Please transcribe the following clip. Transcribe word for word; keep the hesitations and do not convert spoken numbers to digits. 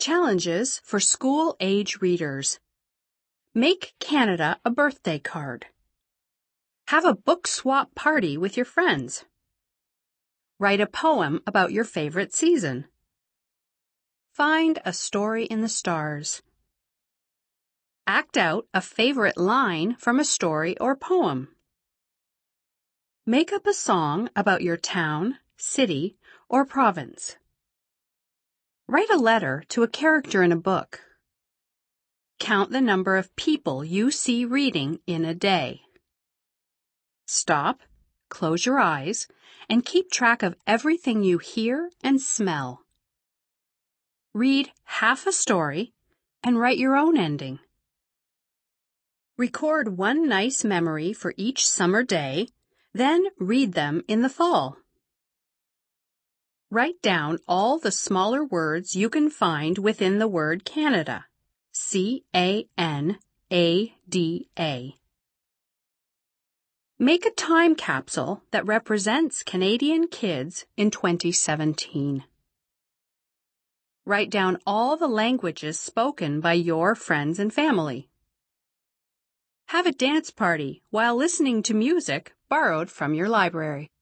Challenges for school-age readers. Make Canada a birthday card. Have a book swap party with your friends. Write a poem about your favorite season. Find a story in the stars. Act out a favorite line from a story or poem. Make up a song about your town, city, or province. Write a letter to a character in a book. Count the number of people you see reading in a day. Stop, close your eyes, and keep track of everything you hear and smell. Read half a story and write your own ending. Record one nice memory for each summer day, then read them in the fall. Write down all the smaller words you can find within the word Canada. C A N A D A. Make a time capsule that represents Canadian kids in twenty seventeen. Write down all the languages spoken by your friends and family. Have a dance party while listening to music borrowed from your library.